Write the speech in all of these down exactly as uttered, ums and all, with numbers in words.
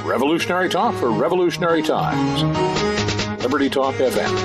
Revolutionary talk for revolutionary times. Liberty Talk F M.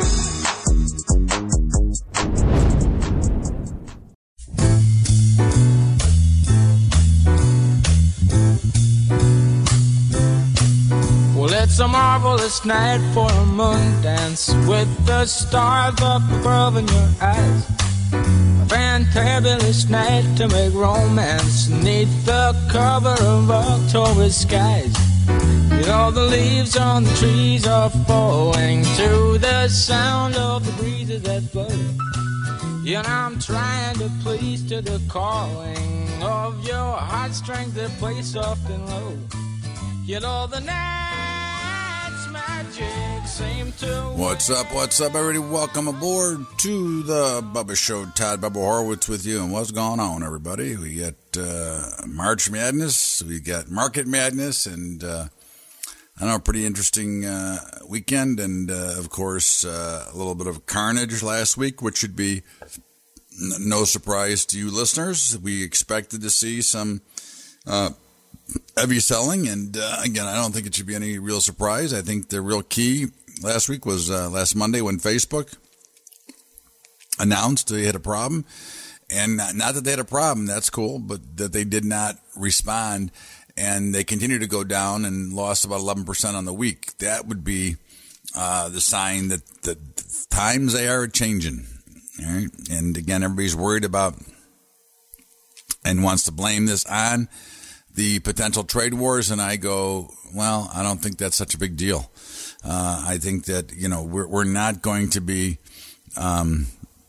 Well, it's a marvelous night for a moon dance with the stars up above in your eyes. A fantabulous night to make romance neath the cover of October skies. You know the leaves on the trees are falling to the sound of the breezes that blow. You know I'm trying to please to the calling of your heartstrings that play soft and low. You know the night's magic seem to... What's up, what's up, everybody? Welcome aboard to the Bubba Show. Todd Bubba Horowitz with you. And what's going on, everybody? We got uh, March Madness, we got Market Madness, and uh, I know, a pretty interesting uh, weekend. And, uh, of course, uh, a little bit of carnage last week, which should be n- no surprise to you listeners. We expected to see some... Uh, heavy selling, and uh, again, I don't think it should be any real surprise. I think the real key last week was uh, last Monday when Facebook announced they had a problem, and not, not that they had a problem, that's cool, but that they did not respond, and they continued to go down and lost about eleven percent on the week. That would be uh, the sign that the times they are changing. All right? And again, everybody's worried about and wants to blame this on the potential trade wars, and I go, well, I don't think that's such a big deal. Uh, I think that, you know, we're, we're not going to be um,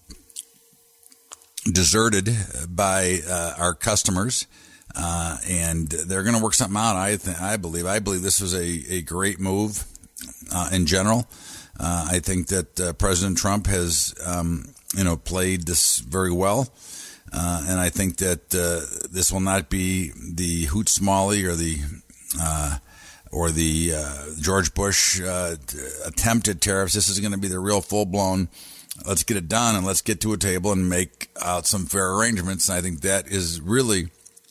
deserted by uh, our customers, uh, and they're going to work something out. I th- I believe. I believe this was a, a great move uh, in general. Uh, I think that uh, President Trump has, um, you know, played this very well. Uh, and I think that uh, this will not be the Hoot Smalley or the uh, or the uh, George Bush uh, attempt at tariffs. This is going to be the real full-blown, let's get it done and let's get to a table and make out some fair arrangements. And I think that is really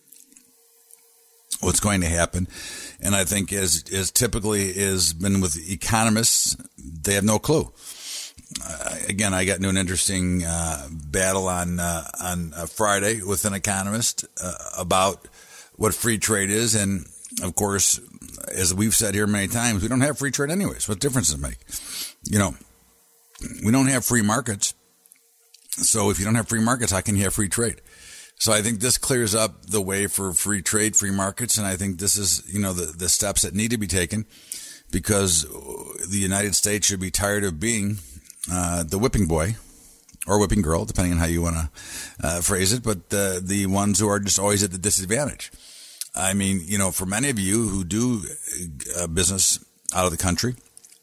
what's going to happen. And I think as, as typically is been with economists, they have no clue. Uh, again, I got into an interesting uh, battle on uh, on uh, Friday with an economist uh, about what free trade is, and of course, as we've said here many times, we don't have free trade anyways. What difference does it make? You know, we don't have free markets, so if you don't have free markets, how can you have free trade? So I think this clears up the way for free trade, free markets, and I think this is, you know, the, the steps that need to be taken, because the United States should be tired of being Uh, the whipping boy or whipping girl, depending on how you want to uh, phrase it, but uh, the ones who are just always at the disadvantage. I mean, you know, for many of you who do uh, business out of the country,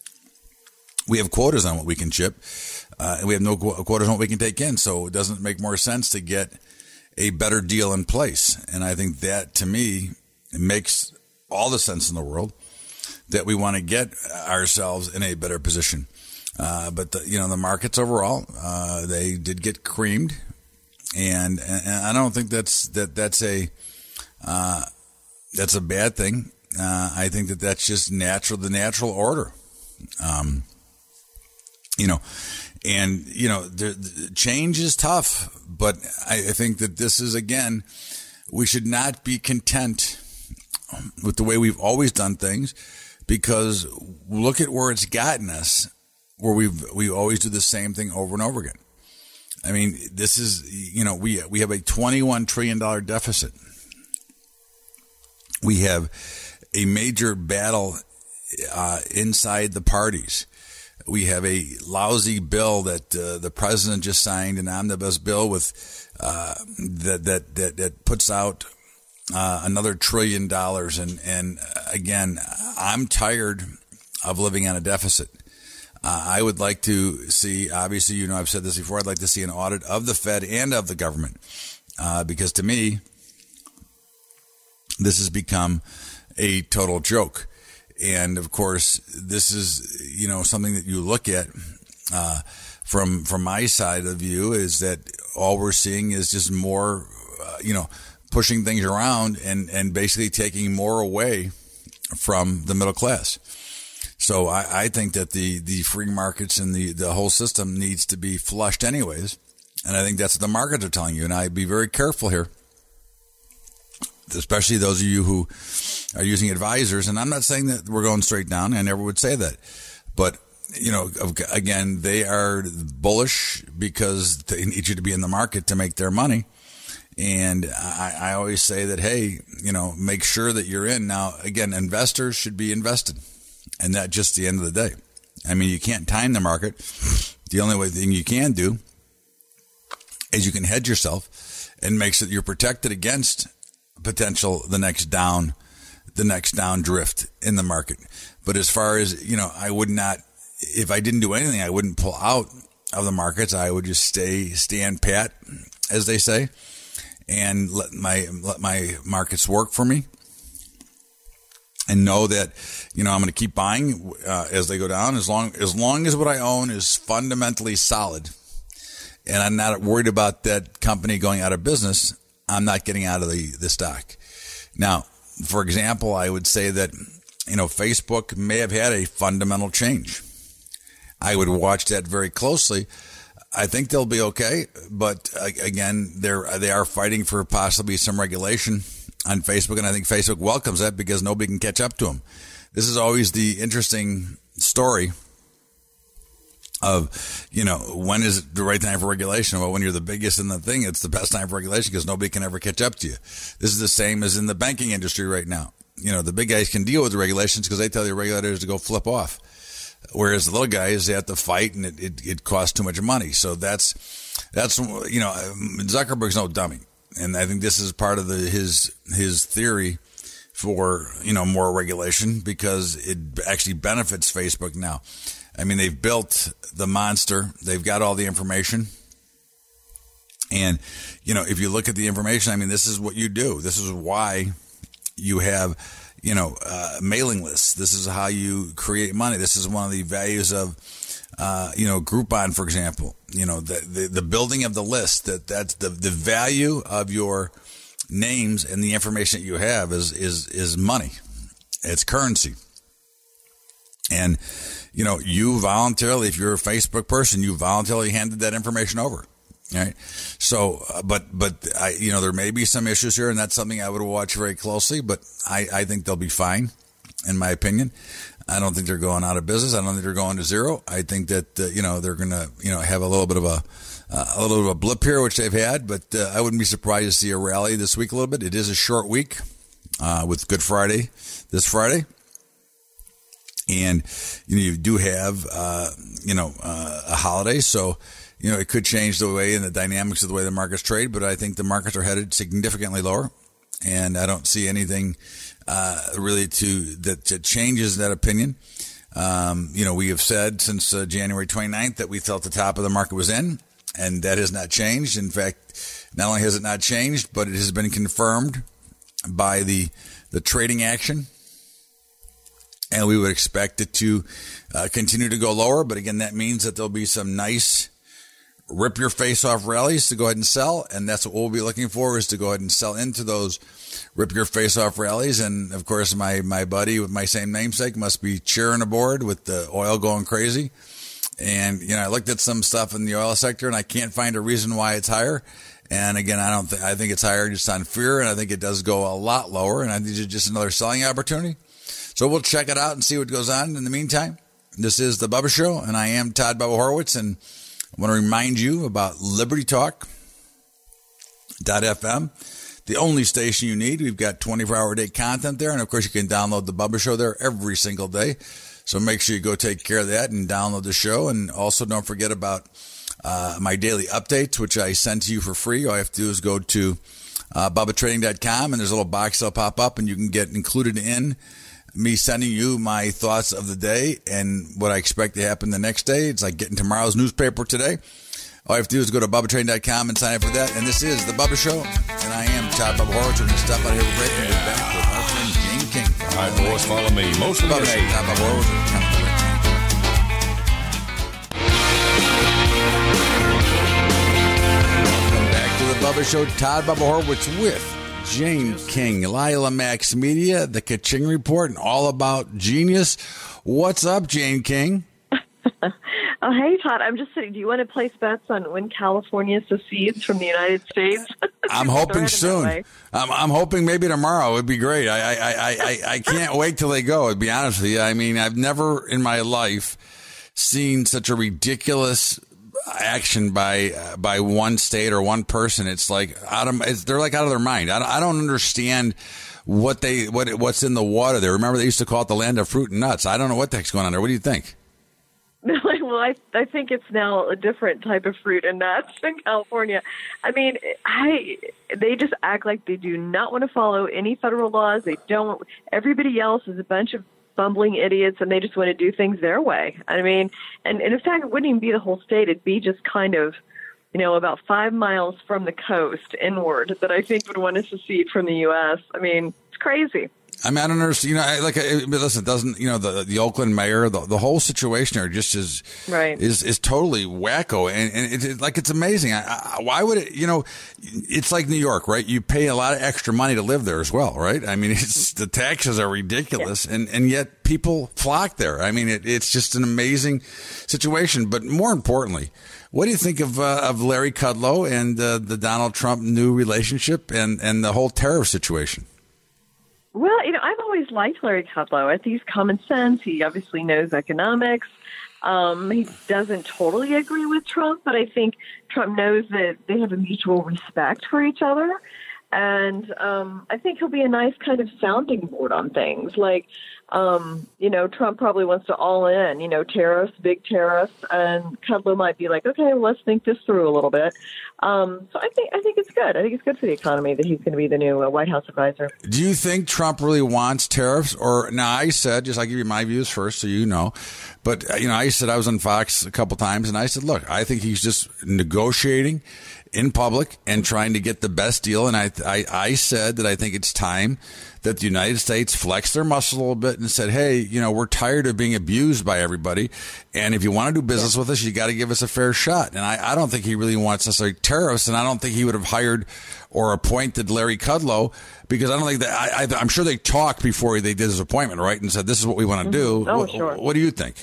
we have quotas on what we can ship, uh, and we have no qu- quotas on what we can take in, so it doesn't make more sense to get a better deal in place. And I think that, to me, it makes all the sense in the world that we want to get ourselves in a better position. Uh, but, the, you know, the markets overall, uh, they did get creamed. And, and I don't think that's, that, that's a, uh, that's a bad thing. Uh, I think that that's just natural, the natural order. Um, you know, and, you know, the, the change is tough, but I, I think that this is, again, we should not be content with the way we've always done things, because look at where it's gotten us, where we've, we always do the same thing over and over again. I mean, this is, you know, we, we have a twenty-one trillion dollars deficit. We have a major battle, uh, inside the parties. We have a lousy bill that, uh, the president just signed, an omnibus bill with, uh, that, that, that, that puts out, uh, another trillion dollars. And, and again, I'm tired of living on a deficit. Uh, I would like to see, obviously, you know, I've said this before, I'd like to see an audit of the Fed and of the government, uh, because to me, this has become a total joke. And of course, this is, you know, something that you look at, uh, from, from my side of the view, is that all we're seeing is just more, uh, you know, pushing things around and, and basically taking more away from the middle class. So I, I think that the, the free markets and the, the whole system needs to be flushed anyways. And I think that's what the markets are telling you. And I'd be very careful here, especially those of you who are using advisors. And I'm not saying that we're going straight down. I never would say that. But, you know, again, they are bullish because they need you to be in the market to make their money. And I, I always say that, hey, you know, make sure that you're in. Now, again, investors should be invested. And that's just the end of the day. I mean, you can't time the market. The only way thing you can do is you can hedge yourself and make sure that you're protected against potential the next down, the next down drift in the market. But as far as, you know, I would not, if I didn't do anything, I wouldn't pull out of the markets. I would just stay, stand pat, as they say, and let my, let my markets work for me. And know that, you know, I'm going to keep buying uh, as they go down, as long as long as what I own is fundamentally solid, and I'm not worried about that company going out of business. I'm not getting out of the, the stock. Now, for example, I would say that, you know, Facebook may have had a fundamental change. I would watch that very closely. I think they'll be okay, but uh, again, they're they are fighting for possibly some regulation on Facebook, and I think Facebook welcomes that because nobody can catch up to them. This is always the interesting story of, you know, when is it the right time for regulation? Well, when you're the biggest in the thing, it's the best time for regulation because nobody can ever catch up to you. This is the same as in the banking industry right now. You know, the big guys can deal with the regulations because they tell the regulators to go flip off. Whereas the little guys, they have to fight and it, it, it costs too much money. So that's, that's, you know, Zuckerberg's no dummy. And I think this is part of the, his, his theory for, you know, more regulation because it actually benefits Facebook now. I mean, they've built the monster. They've got all the information. And, you know, if you look at the information, I mean, this is what you do. This is why you have, you know, uh, mailing lists. This is how you create money. This is one of the values of, uh, you know, Groupon, for example. You know, the, the, the building of the list, that that's the, the value of your names and the information that you have is, is, is money. It's currency. And, you know, you voluntarily, if you're a Facebook person, you voluntarily handed that information over. Right. So, uh, but, but I, you know, there may be some issues here and that's something I would watch very closely, but I, I think they'll be fine, in my opinion. I don't think they're going out of business. I don't think they're going to zero. I think that, uh, you know, they're going to, you know, have a little bit of a, uh, a little bit of a blip here, which they've had, but uh, I wouldn't be surprised to see a rally this week a little bit. It is a short week, uh, with Good Friday this Friday. And, you know, you do have, uh, you know, uh, a holiday. So, you know, it could change the way and the dynamics of the way the markets trade, but I think the markets are headed significantly lower. And I don't see anything, uh, really to, that, that changes that opinion. Um, you know, we have said since uh, January twenty-ninth that we felt the top of the market was in, and that has not changed. In fact, not only has it not changed, but it has been confirmed by the, the trading action. And we would expect it to uh, continue to go lower. But again, that means that there'll be some nice rip your face off rallies to go ahead and sell. And that's what we'll be looking for, is to go ahead and sell into those rip your face off rallies. And of course, my, my buddy with my same namesake must be cheering aboard with the oil going crazy. And, you know, I looked at some stuff in the oil sector and I can't find a reason why it's higher. And again, I don't think, I think it's higher just on fear. And I think it does go a lot lower. And I think it's just another selling opportunity. So we'll check it out and see what goes on. In the meantime, this is the Bubba Show, and I am Todd Bubba Horowitz, and I want to remind you about Liberty Talk dot f m, the only station you need. We've got twenty-four hour a day content there, and of course you can download the Bubba Show there every single day. So make sure you go take care of that and download the show. And also don't forget about uh, my daily updates, which I send to you for free. All you have to do is go to uh, bubba trading dot com, and there's a little box that'll pop up, and you can get included in me sending you my thoughts of the day and what I expect to happen the next day. It's like getting tomorrow's newspaper today. All you have to do is go to bubba trading dot com and sign up for that. And this is the Bubba Show, and I am Todd Bubba Horowitz. We're going to stop out here with break and get back with our friend Gene King. All right, boys, follow me. Most of the Bubba Show, Todd Bubba Horowitz. Welcome back to the Bubba Show. Todd Bubba Horowitz with Jane King, Lila Max Media, The Kaching Report, and All About Genius. What's up, Jane King? Oh, hey, Todd. I'm just saying, do you want to place bets on when California secedes from the United States? I'm hoping soon. I'm, I'm hoping maybe tomorrow. It'd be great. I, I, I, I, I can't wait till they go, to be honest with you. I mean, I've never in my life seen such a ridiculous action by uh, by one state or one person. It's like out of it's, they're like out of their mind. I don't, I don't understand what they what what's in the water there. Remember, they used to call it the land of fruit and nuts. I don't know what the heck's going on there. What do you think? Well, I I think it's now a different type of fruit and nuts in California. I mean, I they just act like they do not want to follow any federal laws. They don't. Everybody else is a bunch of bumbling idiots, and they just want to do things their way. I mean, and, and in fact, it wouldn't even be the whole state. It'd be just kind of, you know, about five miles from the coast inward that I think would want to secede from the U S. I mean, it's crazy. I mean, I don't understand. You know, I, like, I, listen, doesn't, you know, the the Oakland mayor, the, the whole situation there just is right. is is totally wacko, and, and it's it, like it's amazing. I, I, why would it? You know, it's like New York, right? You pay a lot of extra money to live there as well, right? I mean, it's the taxes are ridiculous, yeah. and and yet people flock there. I mean, it, it's just an amazing situation. But more importantly, what do you think of uh, of Larry Kudlow and uh, the Donald Trump new relationship and and the whole tariff situation? Well, you know, I've always liked Larry Kudlow. I think he's common sense. He obviously knows economics. Um, he doesn't totally agree with Trump, but I think Trump knows that they have a mutual respect for each other. And um, I think he'll be a nice kind of sounding board on things. Like, um, you know, Trump probably wants to all in, you know, tariffs, big tariffs, and Kudlow might be like, okay, well, let's think this through a little bit. Um, so I think I think it's good. I think it's good for the economy that he's going to be the new uh, White House advisor. Do you think Trump really wants tariffs? Or now I said, just I'll give you my views first, so you know. But you know, I said I was on Fox a couple times, and I said, look, I think he's just negotiating in public and trying to get the best deal. And I, I, I said that I think it's time that the United States flexed their muscle a little bit and said, hey, you know, we're tired of being abused by everybody. And if you want to do business with us, you got to give us a fair shot. And I, I don't think he really wants necessarily tariffs. And I don't think he would have hired or appointed Larry Kudlow, because I don't think that I, I, I'm sure they talked before they did his appointment, right? And said, this is what we want to do. Oh, what, sure. What do you think?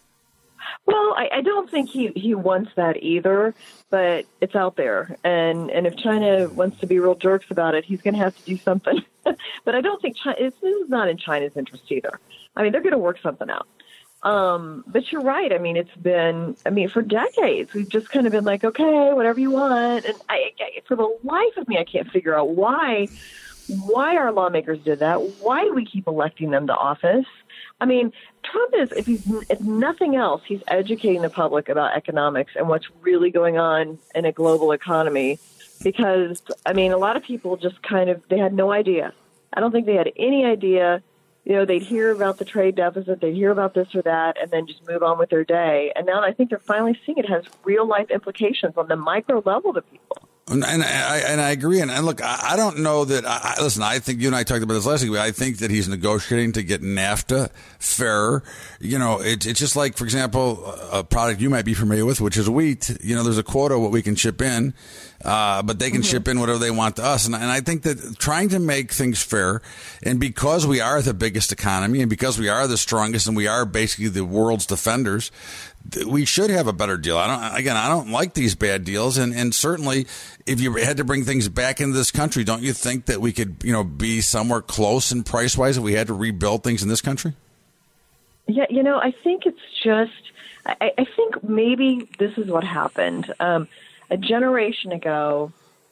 Well, I, I don't think he, he wants that either, but it's out there. And, and if China wants to be real jerks about it, he's going to have to do something. But I don't think China, it's, this is not in China's interest either. I mean, they're going to work something out. Um, but you're right. I mean, it's been, I mean, for decades, we've just kind of been like, okay, whatever you want. And I, I, for the life of me, I can't figure out why, why our lawmakers did that. Why do we keep electing them to office? I mean, Trump is, if he's, if nothing else, he's educating the public about economics and what's really going on in a global economy. Because, I mean, a lot of people just kind of, they had no idea. I don't think they had any idea. You know, they'd hear about the trade deficit, they'd hear about this or that, and then just move on with their day. And now I think they're finally seeing it has real life implications on the micro level to people. And, and I and I agree. And, and look, I, I don't know that. I, listen, I think you and I talked about this last week. But I think that he's negotiating to get NAFTA fairer. You know, it, it's just like, for example, a product you might be familiar with, which is wheat. You know, there's a quota what we can ship in, uh, but they can mm-hmm. ship in whatever they want to us. And, and I think that trying to make things fair, and because we are the biggest economy, and because we are the strongest, and we are basically the world's defenders, we should have a better deal. I don't. Again, I don't like these bad deals, and, and certainly, if you had to bring things back into this country, don't you think that we could, you know, be somewhere close in price wise if we had to rebuild things in this country? Yeah, you know, I think it's just. I, I think maybe this is what happened. Um, a generation ago,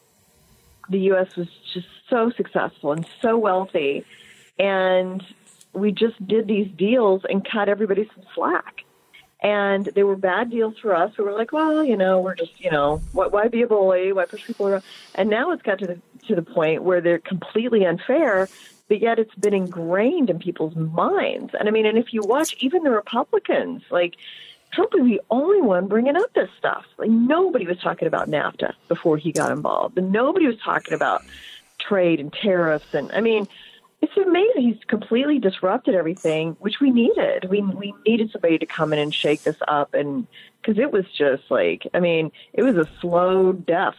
the U S was just so successful and so wealthy, and we just did these deals and cut everybody some slack. And they were bad deals for us. We were like, well, you know, we're just, you know, why, why be a bully? Why push people around? And now it's got to the to the point where they're completely unfair, but yet it's been ingrained in people's minds. And I mean, and if you watch even the Republicans, like Trump was the only one bringing up this stuff. Like nobody was talking about NAFTA before he got involved, and nobody was talking about trade and tariffs. And I mean, it's amazing. He's completely disrupted everything, which we needed. We we needed somebody to come in and shake this up, and because it was just like, I mean, it was a slow death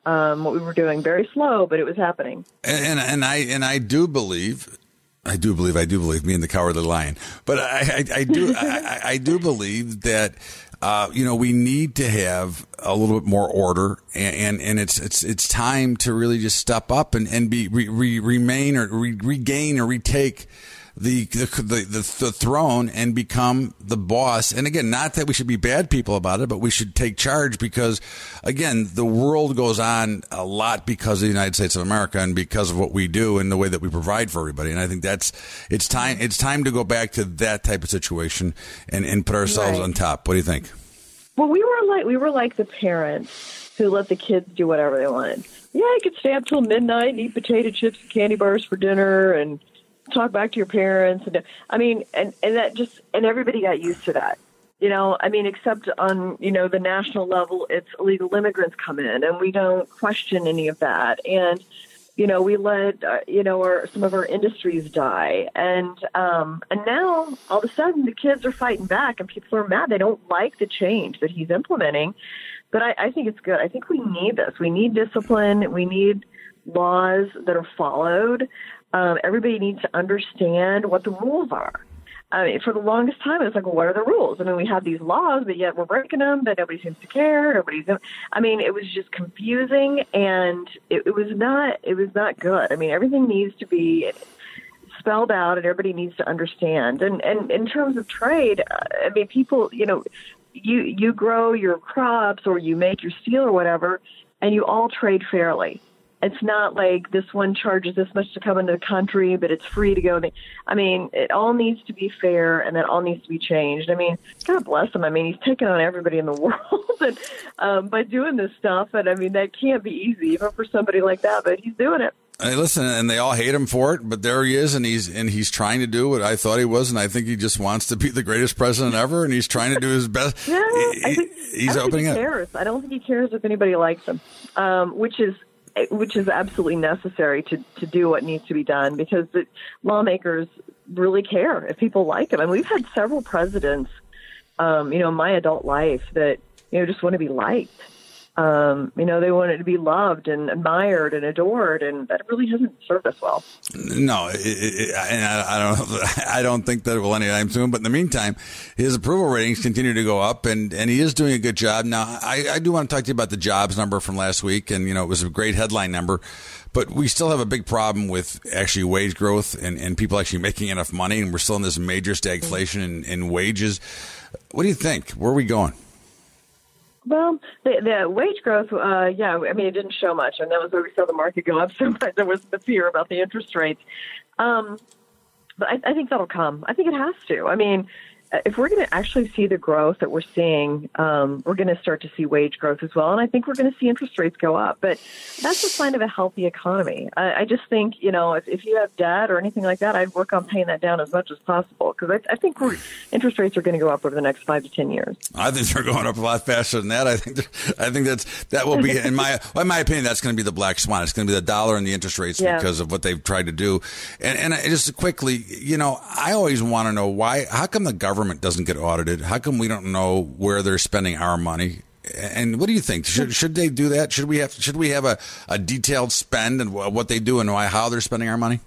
um, what we were doing. Very slow, but it was happening. And, and, and I and I do believe, I do believe, I do believe, me and the Cowardly Lion, but I, I, I do, I, I do believe that. Uh, you know, we need to have a little bit more order, and, and, and it's it's it's time to really just step up and and be re, re, remain or re, regain or retake the the, the the the throne and become the boss. And again, not that we should be bad people about it, but we should take charge, because again, the world goes on a lot because of the United States of America and because of what we do and the way that we provide for everybody. And I think that's it's time it's time to go back to that type of situation and, and put ourselves right. on top. What do you think? Well, we were like we were like the parents who let the kids do whatever they wanted. Yeah, you could stay up till midnight and eat potato chips and candy bars for dinner and talk back to your parents. And I mean, and, and that just, and everybody got used to that, you know, I mean, except on, you know, the national level, it's illegal immigrants come in and we don't question any of that. And, you know, we let, uh, you know, our, some of our industries die. And, um, and now all of a sudden the kids are fighting back and people are mad. They don't like the change that he's implementing, but I, I think it's good. I think we need this. We need discipline. We need laws that are followed. Um, everybody needs to understand what the rules are. I mean, for the longest time, it's like, well, what are the rules? I mean, we have these laws, but yet we're breaking them, but nobody seems to care. Nobody's. I mean, it was just confusing, and it, it was not. It was not good. I mean, everything needs to be spelled out, and everybody needs to understand. And and in terms of trade, I mean, people, you know, you you grow your crops or you make your steel or whatever, and you all trade fairly. It's not like this one charges this much to come into the country, but it's free to go. I mean, it all needs to be fair, and that all needs to be changed. I mean, God bless him. I mean, he's taken on everybody in the world and, um, by doing this stuff. And, I mean, that can't be easy, even for somebody like that, but he's doing it. Hey, listen, and they all hate him for it, but there he is, and he's and he's trying to do what I thought he was, and I think he just wants to be the greatest president ever, and he's trying to do his best. Yeah, he, I think, he's I don't opening think he up. cares. I don't think he cares if anybody likes him, um, which is which is absolutely necessary to, to do what needs to be done, because the lawmakers really care if people like him. And we've had several presidents, um, you know, in my adult life that, you know, just want to be liked. Um, you know, they wanted to be loved and admired and adored, and that really hasn't served us well. No, it, it, and I, I don't. I don't think that it will anytime soon. But in the meantime, his approval ratings continue to go up, and, and he is doing a good job. Now, I, I do want to talk to you about the jobs number from last week, and you know, it was a great headline number. But we still have a big problem with actually wage growth and, and people actually making enough money, and we're still in this major stagflation in, in wages. What do you think? Where are we going? Well, the, the wage growth, uh, yeah, I mean, it didn't show much, and that was where we saw the market go up so much. There was the fear about the interest rates. Um, but I, I think that'll come. I think it has to. I mean, if we're going to actually see the growth that we're seeing, um, we're going to start to see wage growth as well. And I think we're going to see interest rates go up. But that's a sign of a healthy economy. I, I just think, you know, if, if you have debt or anything like that, I'd work on paying that down as much as possible, because I, I think we're, interest rates are going to go up over the next five to ten years. I think they're going up a lot faster than that. I think I think that's that will be, in my well, in my opinion, that's going to be the black swan. It's going to be the dollar and the interest rates yeah. because of what they've tried to do. And, and just quickly, you know, I always want to know why. How come the government government doesn't get audited? How come we don't know where they're spending our money? And what do you think? Should should they do that? Should we have should we have a, a detailed spend and what they do and why how they're spending our money?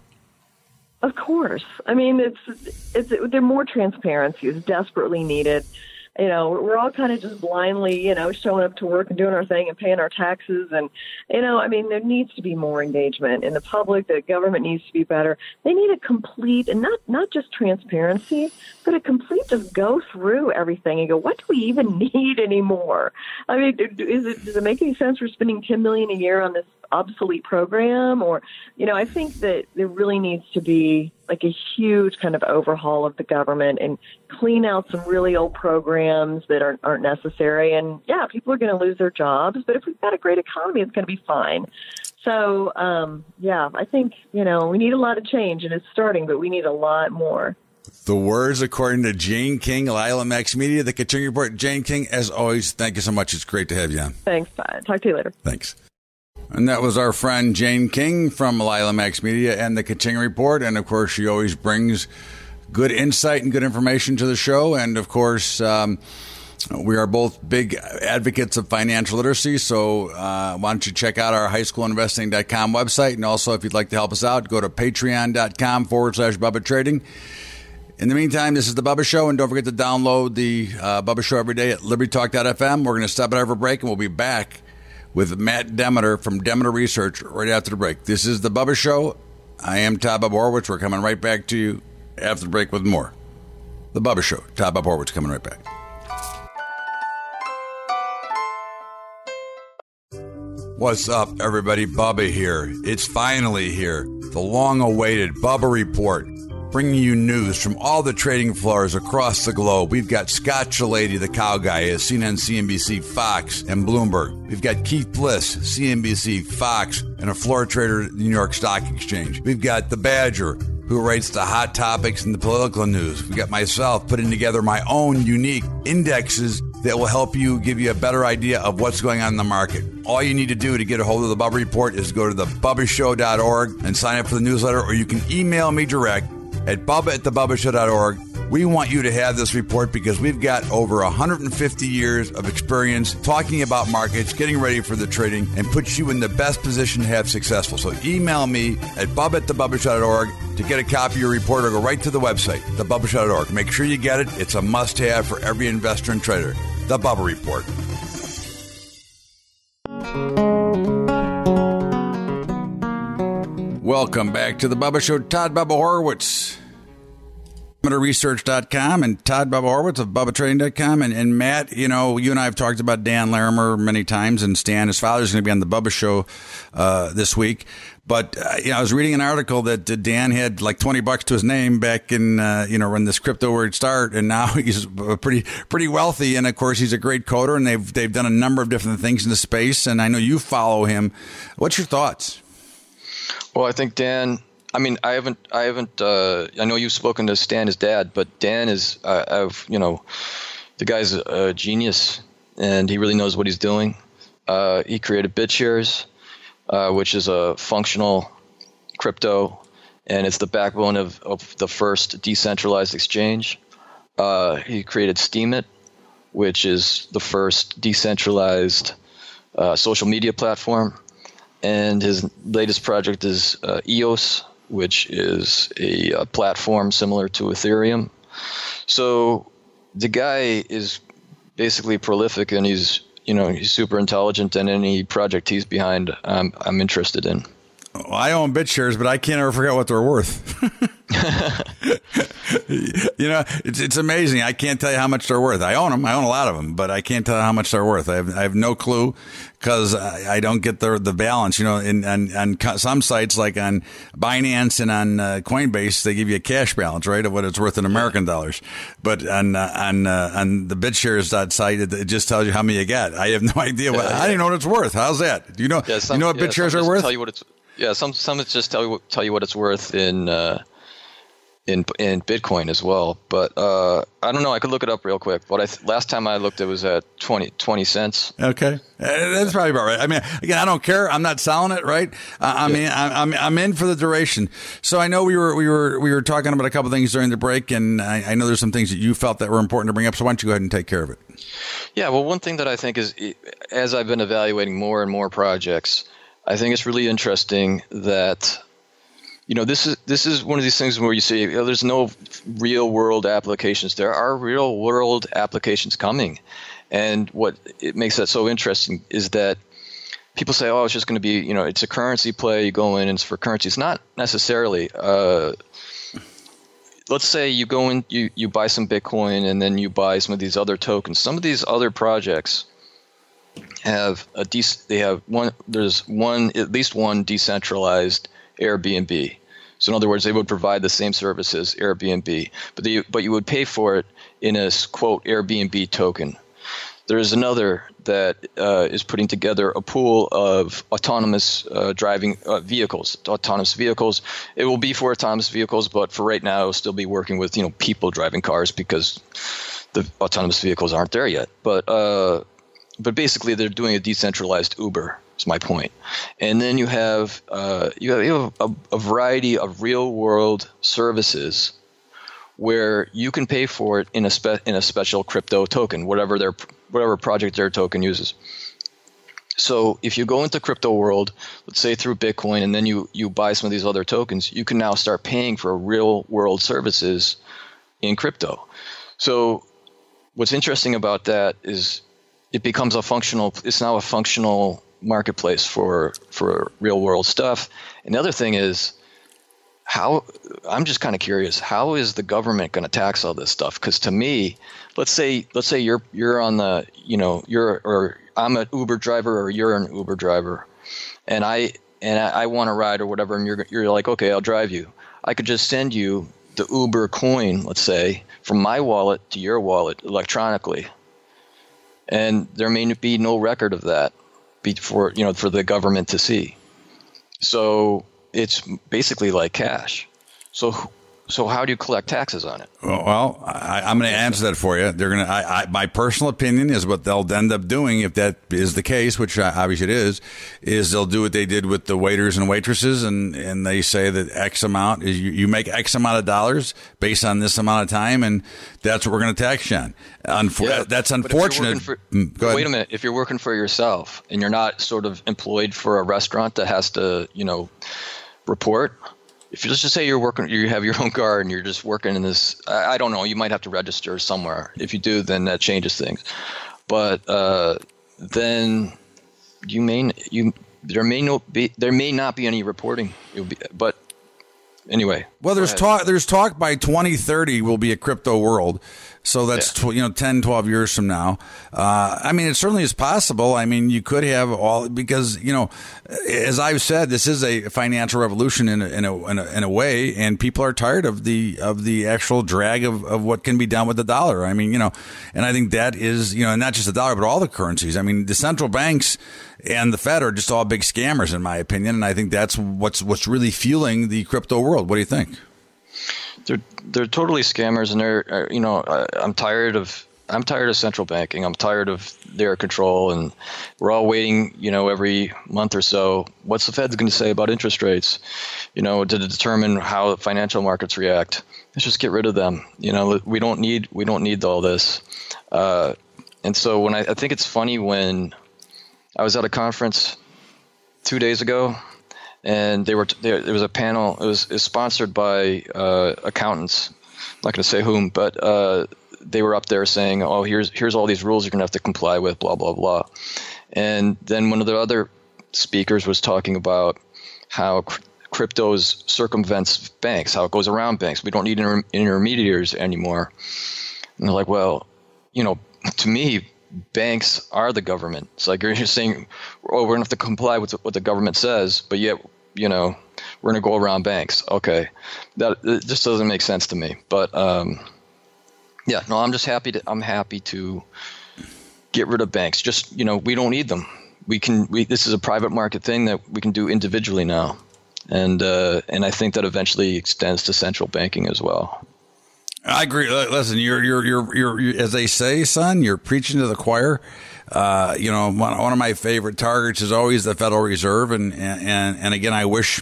Of course. I mean, it's it's they're more transparency is desperately needed. You know, we're all kind of just blindly, you know, showing up to work and doing our thing and paying our taxes. And, you know, I mean, there needs to be more engagement in the public. The government needs to be better. They need a complete, and not, not just transparency, but a complete just go through everything and go, what do we even need anymore? I mean, is it, does it make any sense we're spending ten million dollars a year on this obsolete program? Or, you know, I think that there really needs to be like a huge kind of overhaul of the government and clean out some really old programs that aren't, aren't necessary. And yeah, people are going to lose their jobs, but if we've got a great economy, it's going to be fine. So, um, yeah, I think, you know, we need a lot of change, and it's starting, but we need a lot more. The words according to Jane King, Lila Max Media, the Kaching Report. Jane King, as always, thank you so much. It's great to have you on. Thanks, Todd. Talk to you later. Thanks. And that was our friend Jane King from Lila Max Media and the Kaching Report. And, of course, she always brings good insight and good information to the show. And, of course, um, We are both big advocates of financial literacy, so uh, why don't you check out our high school investing dot com website, and also if you'd like to help us out, go to patreon.com forward slash Bubba Trading. In the meantime, this is the Bubba Show, and don't forget to download the uh, Bubba Show every day at liberty talk dot f m. We're going to step out for a break, and we'll be back with Matt Demeter from Demeter Research right after the break. This is the Bubba Show. I am Todd Bubba Horwitz. We're coming right back to you after the break with more. The Bubba Show. Todd Bubba Horwitz coming right back. What's up, everybody? Bubba here. It's finally here. The long-awaited Bubba Report, bringing you news from all the trading floors across the globe. We've got Scott Shellady, the cow guy, at C N N, C N B C, Fox, and Bloomberg. We've got Keith Bliss, C N B C, Fox, and a floor trader at the New York Stock Exchange. We've got the Badger, who writes the hot topics and the political news. We've got myself putting together my own unique indexes that will help you, give you a better idea of what's going on in the market. All you need to do to get a hold of the Bubba Report is go to the bubba show dot org and sign up for the newsletter, or you can email me direct at bubba at the bubba show dot org. We want you to have this report because we've got over one hundred fifty years of experience talking about markets, getting ready for the trading, and put you in the best position to have successful. So email me at bubba at the bubba show dot org to get a copy of your report, or go right to the website, the bubba show dot org. Make sure you get it. It's a must-have for every investor and trader. The Bubba Report. Welcome back to the Bubba Show. Todd Bubba Horwitz, Demeter Research dot com, and Todd Bubba Horwitz of Bubba Trading dot com. And, and Matt, you know, you and I have talked about Dan Larimer many times, and Stan, his father, is going to be on the Bubba Show uh, this week. But, uh, you know, I was reading an article that uh, Dan had like twenty bucks to his name back in, uh, you know, when this crypto would start. And now he's pretty, pretty wealthy. And of course, he's a great coder, and they've, they've done a number of different things in the space. And I know you follow him. What's your thoughts? Well, I think Dan, I mean, I haven't, I haven't, uh, I know you've spoken to Stan, his dad, but Dan is, uh, I've, you know, the guy's a, a genius, and he really knows what he's doing. Uh, he created BitShares, uh, which is a functional crypto, and it's the backbone of, of the first decentralized exchange. Uh, he created Steemit, which is the first decentralized uh, social media platform. And his latest project is uh, E O S, which is a, a platform similar to Ethereum. So the guy is basically prolific, and he's, you know, he's super intelligent, and any project he's behind, I'm, I'm interested in. Well, I own BitShares, but I can't ever forget what they're worth. You know, it's it's amazing. I can't tell you how much they're worth. I own them. I own a lot of them, but I can't tell you how much they're worth. I have I have no clue, because I, I don't get the the balance. You know, in on, on some sites like on Binance and on uh, Coinbase, they give you a cash balance, right, of what it's worth in American dollars. But on uh, on uh, on the BitShares site, it, it just tells you how many you get. I have no idea. What, yeah, yeah. I don't know what it's worth. How's that? Do you know? Yeah, some, you know what yeah, BitShares are worth? Tell you what it's. Yeah, some some just tell you tell you what it's worth in uh, in in Bitcoin as well. But uh, I don't know. I could look it up real quick. But I th- last time I looked, it was at twenty, twenty cents. Okay, that's probably about right. I mean, again, I don't care. I'm not selling it, right? Uh, I mean, I'm I'm in for the duration. So I know we were we were we were talking about a couple of things during the break, and I, I know there's some things that you felt that were important to bring up. So why don't you go ahead and take care of it? Yeah. Well, one thing that I think is, as I've been evaluating more and more projects, I think it's really interesting that, you know, this is this is one of these things where you say, you know, there's no real world applications. There are real world applications coming. And what it makes that so interesting is that people say, oh, it's just going to be, you know, it's a currency play. You go in and it's for currency. It's not necessarily. Uh, let's say you go in, you, you buy some Bitcoin, and then you buy some of these other tokens. Some of these other projects have a dec- they have one there's one at least one decentralized Airbnb. So in other words, they would provide the same service as Airbnb, but they, but you would pay for it in a quote Airbnb token. There is another that uh, is putting together a pool of autonomous uh, driving uh, vehicles, autonomous vehicles. It will be for autonomous vehicles, but for right now, it'll still be working with, you know, people driving cars, because the autonomous vehicles aren't there yet. But uh, but basically, they're doing a decentralized Uber. Is my point. And then you have uh, you have, you have a, a variety of real world services where you can pay for it in a spe- in a special crypto token, whatever their whatever project their token uses. So if you go into crypto world, let's say through Bitcoin, and then you, you buy some of these other tokens, you can now start paying for real world services in crypto. So what's interesting about that is it becomes a functional, it's now a functional marketplace for, for real world stuff. And the other thing is, how, I'm just kind of curious, how is the government going to tax all this stuff? Because to me, let's say let's say you're you're on the, you know, you're or I'm an Uber driver or you're an Uber driver, and I and I, I want to ride or whatever, and you're you're like, okay, I'll drive you. I could just send you the Uber coin, let's say, from my wallet to your wallet electronically, and there may be no record of that before, you know, for the government to see. So it's basically like cash. So so how do you collect taxes on it? Well, I, I'm going to answer that for you. They're going to. I, I, my personal opinion is what they'll end up doing, if that is the case, which obviously it is, is they'll do what they did with the waiters and waitresses, and, and they say that X amount is you, you make X amount of dollars based on this amount of time, and that's what we're going to tax you on. Unfor- yeah, that's unfortunate. For, Go ahead. Wait a minute. If you're working for yourself and you're not sort of employed for a restaurant that has to, you know, report. If you let's just say you're working, you have your own car and you're just working in this, I, I don't know, you might have to register somewhere. If you do, then that changes things. But uh, then you may you there may no be there may not be any reporting. It'll be, but anyway. Well, there's talk. There's talk by twenty thirty will be a crypto world. So that's, yeah. tw- you know, ten, twelve years from now. Uh, I mean, it certainly is possible. I mean, you could have all, because, you know, as I've said, this is a financial revolution in a, in a, in a, in a way, and people are tired of the, of the actual drag of, of what can be done with the dollar. I mean, you know, and I think that is, you know, not just the dollar, but all the currencies. I mean, the central banks and the Fed are just all big scammers, in my opinion. And I think that's what's, what's really fueling the crypto world. What do you think? They're they're totally scammers, and they're you know I, I'm tired of I'm tired of central banking. I'm tired of their control, and we're all waiting, you know, every month or so. What's the Fed's going to say about interest rates? You know, to determine how financial markets react. Let's just get rid of them. You know, we don't need we don't need all this. Uh, and so when I, I think it's funny when I was at a conference two days ago. And they were there. There was a panel. It was, it was sponsored by uh, accountants. I'm not going to say whom, but uh, they were up there saying, "Oh, here's here's all these rules you're going to have to comply with." Blah blah blah. And then one of the other speakers was talking about how cr- cryptos circumvents banks, how it goes around banks. We don't need inter- intermediaries anymore. And they're like, "Well, you know, to me, banks are the government." It's like you're just saying, "Oh, we're going to have to comply with what the government says," but yet, you know, we're going to go around banks. Okay, that it just doesn't make sense to me. But um, yeah, no, I'm just happy to. I'm happy to get rid of banks. Just, you know, we don't need them. We can. We this is a private market thing that we can do individually now, and uh, and I think that eventually extends to central banking as well. I agree. Listen, you're, you're, you're, you're, you're, as they say, son, you're preaching to the choir. Uh, you know, one, one of my favorite targets is always the Federal Reserve. And, and, and again, I wish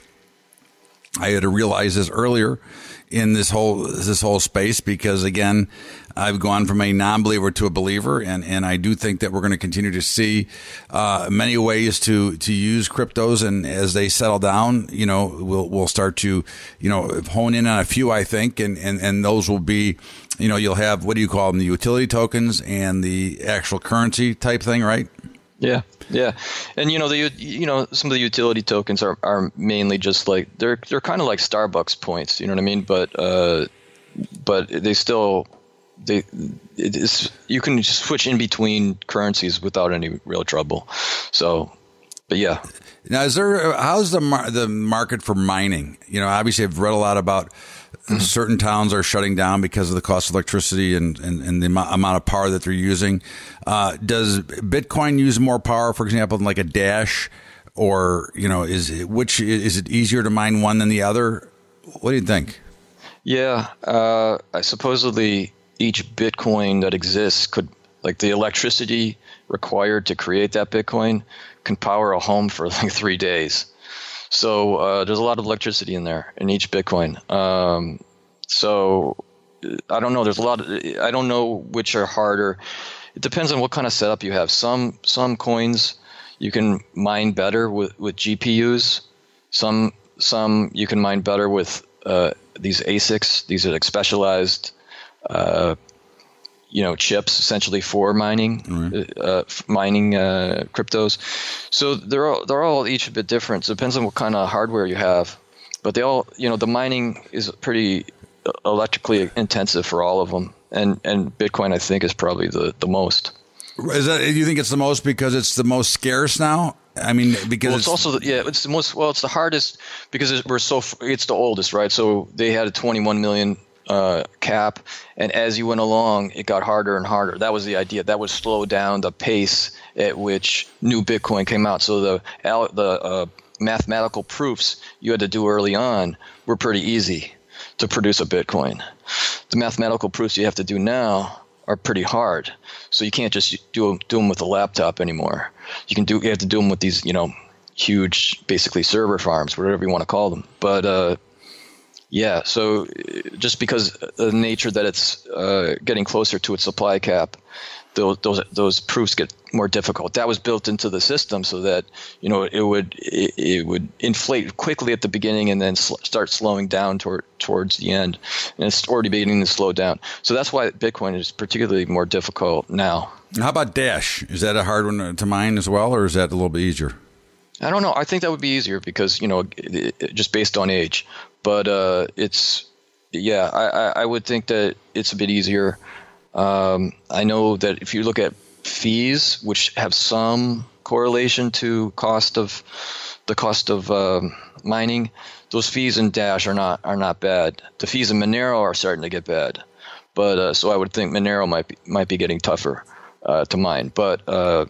I had realized this earlier in this whole, this whole space, because again, I've gone from a non-believer to a believer, and, and I do think that we're going to continue to see uh, many ways to, to use cryptos, and as they settle down, you know, we'll we'll start to, you know, hone in on a few, I think, and, and, and those will be, you know, you'll have, what do you call them, the utility tokens and the actual currency type thing, right? Yeah, yeah, and you know the you know some of the utility tokens are, are mainly just like they're they're kind of like Starbucks points, you know what I mean? But uh, but they still they it is you can just switch in between currencies without any real trouble. So, but yeah. Now, is there how's the mar- the market for mining? You know, obviously I've read a lot about. Certain towns are shutting down because of the cost of electricity and, and, and the amount, amount of power that they're using. Uh, does Bitcoin use more power, for example, than like a Dash, or, you know, is it, which is it easier to mine one than the other? What do you think? Yeah, uh, supposedly each Bitcoin that exists could, like the electricity required to create that Bitcoin can power a home for like three days. So uh, there's a lot of electricity in there in each Bitcoin. Um, so I don't know. There's a lot of, I don't know which are harder. It depends on what kind of setup you have. Some some coins you can mine better with, with G P Us. Some some you can mine better with uh, these A S I Cs. These are like specialized, uh, you know, chips essentially for mining, mm-hmm. uh, mining uh, cryptos. So they're all they're all each a bit different. So it depends on what kind of hardware you have. But they all, you know, the mining is pretty electrically intensive for all of them. And and Bitcoin, I think, is probably the, the most. Is that, do you think it's the most because it's the most scarce now? I mean, because well, it's, it's also the, yeah, it's the most. Well, it's the hardest because it, we're so it's the oldest, right? So they had a twenty-one million uh, cap, and as you went along, it got harder and harder. That was the idea. That would slow down the pace at which new Bitcoin came out. So the the uh, mathematical proofs you had to do early on were pretty easy to produce a Bitcoin. The mathematical proofs you have to do now are pretty hard. So you can't just do them, do them with a laptop anymore. You can do you have to do them with these, you know, huge, basically server farms, whatever you want to call them. But uh, yeah, so just because of the nature that it's uh, getting closer to its supply cap, those those those proofs get more difficult. That was built into the system so that, you know, it would it, it would inflate quickly at the beginning and then sl- start slowing down toward towards the end, and it's already beginning to slow down. So that's why Bitcoin is particularly more difficult now. How about Dash? Is that a hard one to mine as well, or is that a little bit easier? I don't know. I think that would be easier because, you know, it, it, just based on age. But uh, it's yeah, I, I, I would think that it's a bit easier. Um, I know that if you look at fees, which have some correlation to cost of the cost of um, mining, those fees in Dash are not are not bad. The fees in Monero are starting to get bad, but uh, so I would think Monero might be might be getting tougher uh, to mine. But uh,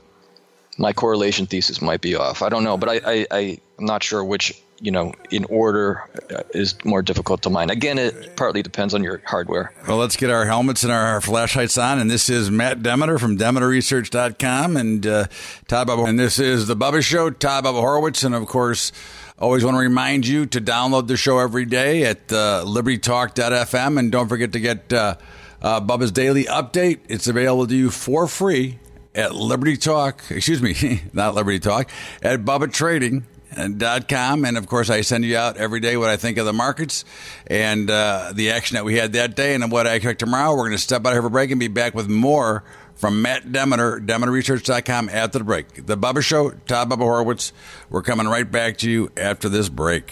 my correlation thesis might be off. I don't know, but I, I, I I'm not sure which, you know, in order uh, is more difficult to mine. Again, it partly depends on your hardware. Well, let's get our helmets and our flashlights on. And this is Matt Demeter from Demeter Research dot com and uh, Todd Bubba. And this is The Bubba Show, Todd Bubba Horowitz. And, of course, always want to remind you to download the show every day at uh, liberty talk dot f m. And don't forget to get uh, uh, Bubba's Daily Update. It's available to you for free at Liberty Talk. Excuse me, not Liberty Talk, at Bubba Trading dot com. And of course, I send you out every day what I think of the markets and uh, the action that we had that day and what I expect tomorrow. We're going to step out here for a break and be back with more from Matt Demeter, Demeter Research dot com after the break. The Bubba Show, Todd Bubba Horowitz. We're coming right back to you after this break.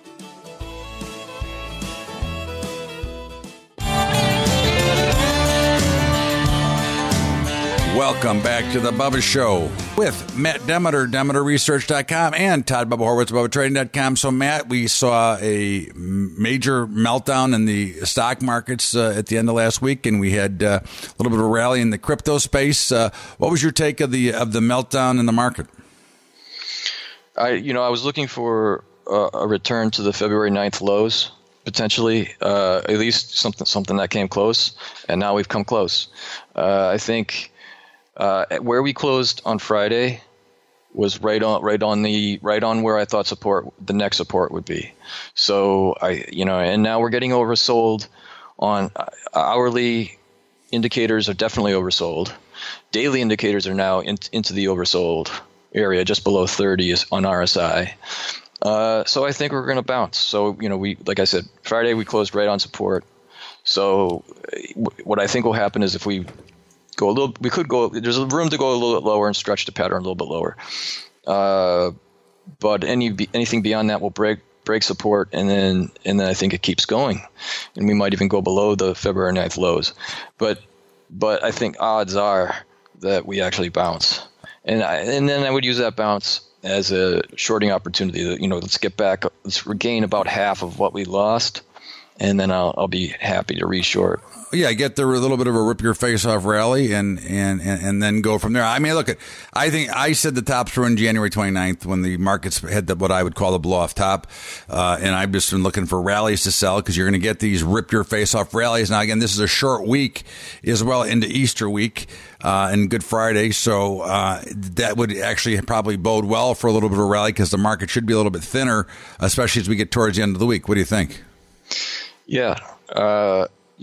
Welcome back to the Bubba Show with Matt Demeter, Demeter Research dot com, and Todd Bubba Horowitz, Bubba Trading dot com. So, Matt, we saw a major meltdown in the stock markets uh, at the end of last week, and we had uh, a little bit of a rally in the crypto space. Uh, what was your take of the of the meltdown in the market? I, you know, I was looking for uh, a return to the February ninth lows. Potentially, uh, at least something something that came close, and now we've come close. Uh, I think. Uh, where we closed on Friday was right on, right on the, right on where I thought support, the next support would be. So I, you know, and now we're getting oversold on uh, hourly indicators are definitely oversold. Daily indicators are now in, into the oversold area, just below thirty is on R S I. Uh, so I think we're going to bounce. So, you know, we, like I said, Friday we closed right on support. So w- what I think will happen is if we go a little, we could go, there's room to go a little bit lower and stretch the pattern a little bit lower. Uh, but any anything beyond that will break break support, and then and then I think it keeps going. And we might even go below the February ninth lows. But but I think odds are that we actually bounce. And I, and then I would use that bounce as a shorting opportunity. You know, let's get back, let's regain about half of what we lost, and then I'll I'll be happy to re-short. Yeah, get there a little bit of a rip your face off rally and, and, and, and then go from there. I mean, look, at I think I said the tops were in January twenty-ninth when the markets had the, what I would call a blow off top. Uh, and I've just been looking for rallies to sell because you're going to get these rip your face off rallies. Now, again, this is a short week as well into Easter week uh, and Good Friday. So uh, that would actually probably bode well for a little bit of a rally because the market should be a little bit thinner, especially as we get towards the end of the week. What do you think? Yeah. Uh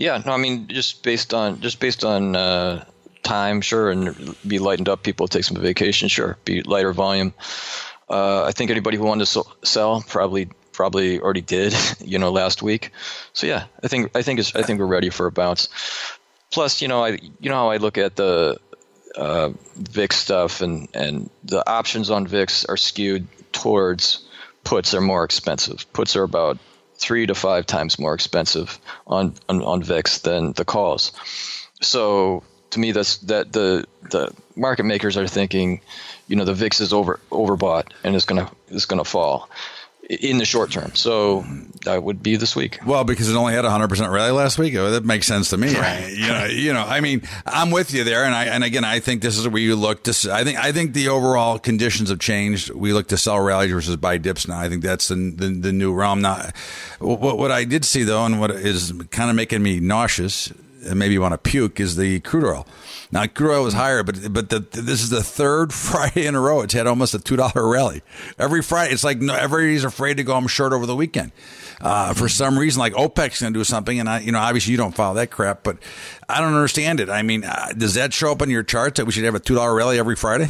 Yeah, no, I mean just based on just based on uh, time, sure, and be lightened up. People take some vacation, sure, be lighter volume. Uh, I think anybody who wanted to so- sell probably probably already did, you know, last week. So yeah, I think I think it's, I think we're ready for a bounce. Plus, you know, I you know how I look at the uh, V I X stuff, and, and the options on V I X are skewed towards puts are more expensive. Puts are about three to five times more expensive on on, on V I X than the calls. So to me, that's that the the market makers are thinking, you know, the V I X is over overbought and it's gonna it's gonna fall in the short term. So that would be this week. Well, because it only had a hundred percent rally last week. Oh, that makes sense to me. Right. I, you know, you know, I mean, I'm with you there. And I, and again, I think this is where you look to, I think, I think the overall conditions have changed. We look to sell rallies versus buy dips now. I think that's the, the, the new realm. Now, what, what I did see though, and what is kind of making me nauseous, and maybe you want to puke, is the crude oil. Now, crude oil was higher, but but the, this is the third Friday in a row it's had almost a two dollar rally. Every Friday, it's like no, everybody's afraid to go I'm short over the weekend. Uh, for some reason, like OPEC's going to do something, and I, you know, obviously you don't follow that crap, but I don't understand it. I mean, uh, does that show up on your charts that we should have a two dollar rally every Friday?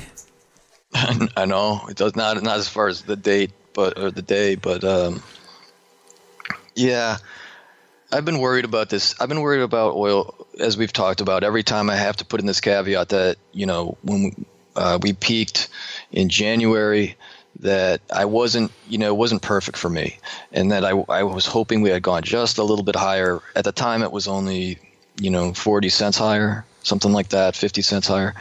I know it does not not as far as the date, but or the day, but um, yeah. I've been worried about this. I've been worried about oil, as we've talked about. Every time I have to put in this caveat that, you know, when we, uh, we peaked in January, that I wasn't, you know, it wasn't perfect for me. And that I, I was hoping we had gone just a little bit higher. At the time, it was only, you know, forty cents higher, something like that, fifty cents higher.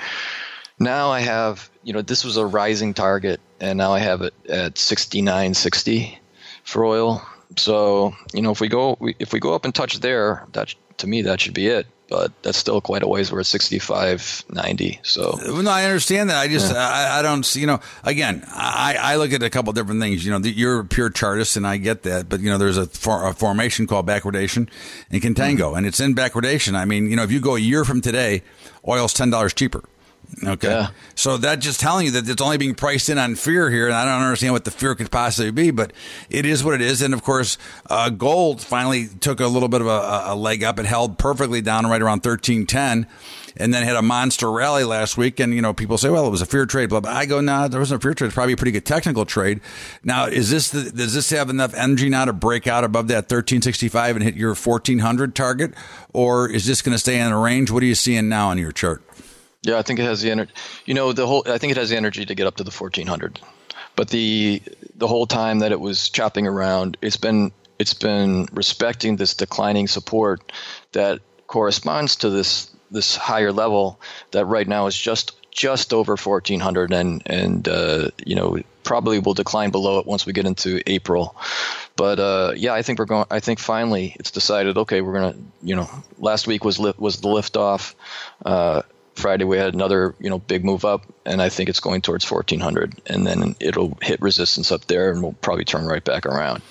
Now I have, you know, this was a rising target, and now I have it at sixty-nine sixty for oil. So, you know, if we go if we go up and touch there, that to me that should be it. But that's still quite a ways. We're at sixty-five ninety. So no, I understand that. I just yeah. I, I don't see. You know, again, I, I look at a couple of different things. You know, you're a pure chartist, and I get that. But you know, there's a, for, a formation called backwardation in contango, mm-hmm. and it's in backwardation. I mean, you know, if you go a year from today, oil's ten dollars cheaper. Okay. Yeah. So that's just telling you that it's only being priced in on fear here. And I don't understand what the fear could possibly be, but it is what it is. And of course, uh, gold finally took a little bit of a, a leg up. It held perfectly down right around thirteen ten and then had a monster rally last week. And, you know, people say, well, it was a fear trade. Blah, blah. I go, no, nah, there wasn't a fear trade. It's probably a pretty good technical trade. Now, is this, the, does this have enough energy now to break out above that thirteen sixty-five and hit your fourteen hundred target? Or is this going to stay in a range? What are you seeing now on your chart? Yeah, I think it has the energy. You know, the whole. I think it has the energy to get up to the fourteen hundred. But the the whole time that it was chopping around, it's been it's been respecting this declining support that corresponds to this this higher level that right now is just just over fourteen hundred, and and uh, you know, probably will decline below it once we get into April. But uh, yeah, I think we're going. I think finally it's decided. Okay, we're gonna. You know, last week was li- was the liftoff. Uh, Friday we had another, you know, big move up, and I think it's going towards fourteen hundred, and then it'll hit resistance up there, and we'll probably turn right back around.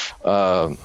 Um,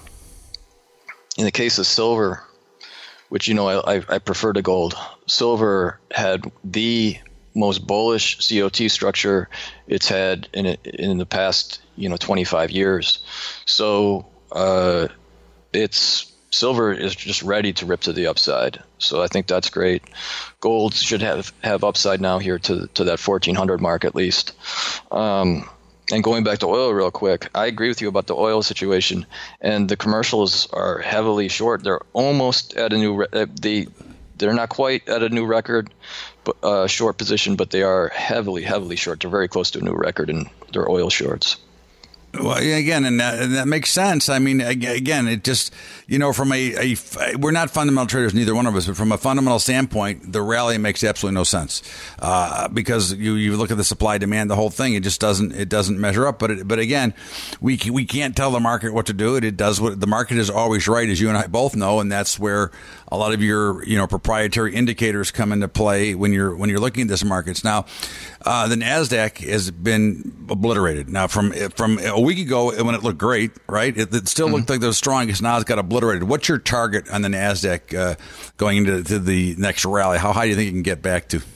in the case of silver, which, you know, I, I prefer to gold, silver had the most bullish C O T structure it's had in it, in the past, you know, twenty-five years. So uh, it's silver is just ready to rip to the upside. So I think that's great. Gold should have, have upside now here to to that fourteen hundred mark at least. Um, and going back to oil real quick, I agree with you about the oil situation. And the commercials are heavily short. They're almost at a new re- they they're not quite at a new record, but uh, short position, but they are heavily heavily short. They're very close to a new record in their oil shorts. Well, again, and that, and that makes sense. I mean, again, it just, you know, from a, a, we're not fundamental traders, neither one of us, but from a fundamental standpoint, the rally makes absolutely no sense. Uh, because you, you look at the supply demand, the whole thing, it just doesn't, it doesn't measure up. But, it, but again, we, we can't tell the market what to do. It, it does what the market is always right, as you and I both know. And that's where a lot of your, you know, proprietary indicators come into play when you're, when you're looking at this markets. Now, uh, the NASDAQ has been obliterated. Now, from, from a week ago when it looked great, right? It, it still mm-hmm. looked like the strongest. Now it's got obliterated. What's your target on the NASDAQ uh, going into to the next rally? How high do you think you can get back to?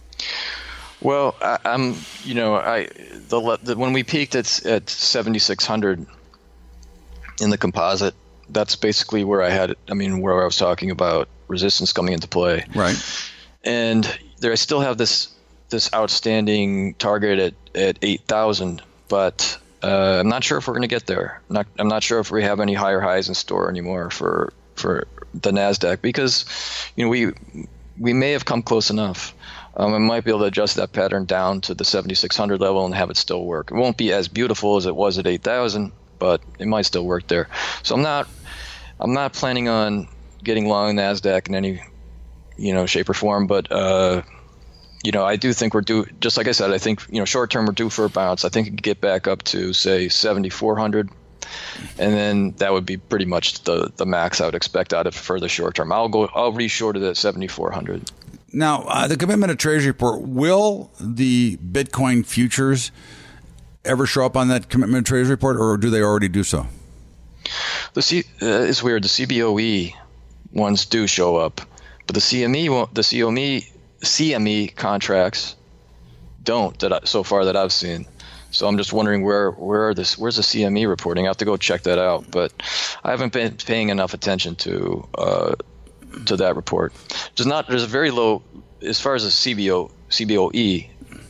Well, I, I'm, you know, I the, the when we peaked at at seventy-six hundred in the composite, that's basically where I had, I mean, where I was talking about resistance coming into play. Right. And there, I still have this this outstanding target at, at eight thousand, but uh, I'm not sure if we're going to get there. I'm not, I'm not sure if we have any higher highs in store anymore for for the NASDAQ, because, you know, we we may have come close enough. Um, I might be able to adjust that pattern down to the seventy-six hundred level and have it still work. It won't be as beautiful as it was at eight thousand, but it might still work there. So I'm not I'm not planning on getting long NASDAQ in any, you know, shape or form, but uh, you know, I do think we're due. Just like I said, I think, you know, short term we're due for a bounce. I think it could get back up to, say, seventy-four hundred, and then that would be pretty much the the max I would expect out of for the short term. I'll go. I'll re-short it at seventy-four hundred. Now, uh, the commitment of Treasury report, will the Bitcoin futures ever show up on that commitment of Treasury report, or do they already do so? The C, uh, it's weird. The C B O E ones do show up, but the C M E won't, the C M E C M E contracts don't, that I, so far that I've seen. So I'm just wondering where where this where's the C M E reporting? I have to go check that out, but I haven't been paying enough attention to uh, to that report. There's not there's a very low as far as the C B O C B O E.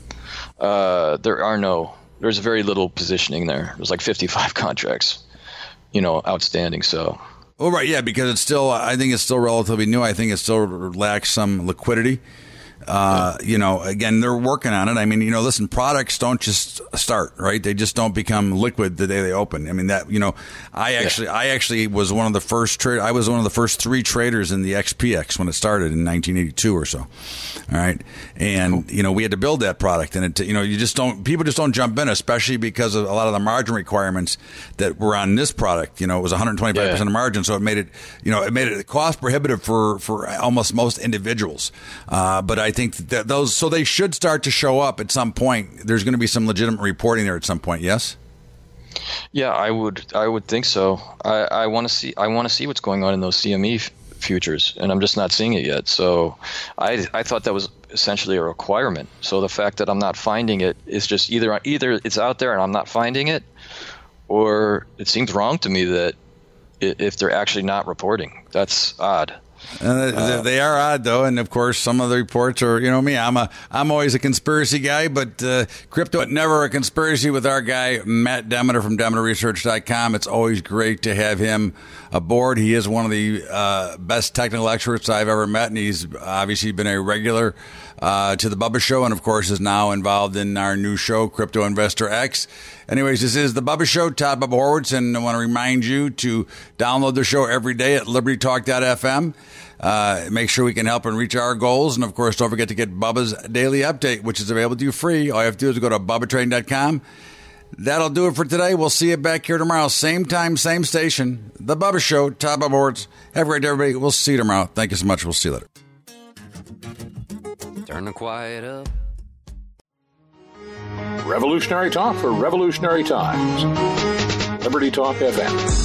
Uh, there are no there's very little positioning there. There's like fifty-five contracts, you know, outstanding. So. Oh, right, yeah, because it's still, I think it's still relatively new. I think it still lacks some liquidity. Uh, you know, again, they're working on it. I mean, you know, listen, products don't just start, right? They just don't become liquid the day they open. I mean, that, you know, I actually, yeah. I actually was one of the first trade. I was one of the first three traders in the X P X when it started in nineteen eighty-two or so. All right. And, you know, we had to build that product, and it, you know, you just don't, people just don't jump in, especially because of a lot of the margin requirements that were on this product. You know, it was one hundred twenty-five percent yeah. of margin. So it made it, you know, it made it cost prohibitive for, for almost most individuals. Uh, but I think that those, so they should start to show up at some point. There's going to be some legitimate reporting there at some point. Yes. Yeah, I would. I would think so. I, I want to see. I want to see what's going on in those C M E f- futures, and I'm just not seeing it yet. So, I I thought that was essentially a requirement. So the fact that I'm not finding it is just either either it's out there and I'm not finding it, or it seems wrong to me that if they're actually not reporting. That's odd. Uh, uh, they are odd, though, and of course, some of the reports are, you know, me. I'm a, I'm always a conspiracy guy, but uh, crypto never a conspiracy with our guy Matt Demeter from Demeter Research dot com. It's always great to have him aboard. He is one of the uh, best technical experts I've ever met, and he's obviously been a regular uh, to the Bubba Show, and of course, is now involved in our new show, Crypto Investor X. Anyways, this is the Bubba Show, Todd Bubba Horwitz, and I want to remind you to download the show every day at liberty talk dot f m. Uh, make sure we can help and reach our goals. And, of course, don't forget to get Bubba's Daily Update, which is available to you free. All you have to do is go to bubba trading dot com. That'll do it for today. We'll see you back here tomorrow. Same time, same station. The Bubba Show, Todd Bubba Horwitz. Have a great day, everybody. We'll see you tomorrow. Thank you so much. We'll see you later. Turn the quiet up. Revolutionary talk for revolutionary times. Liberty Talk F M.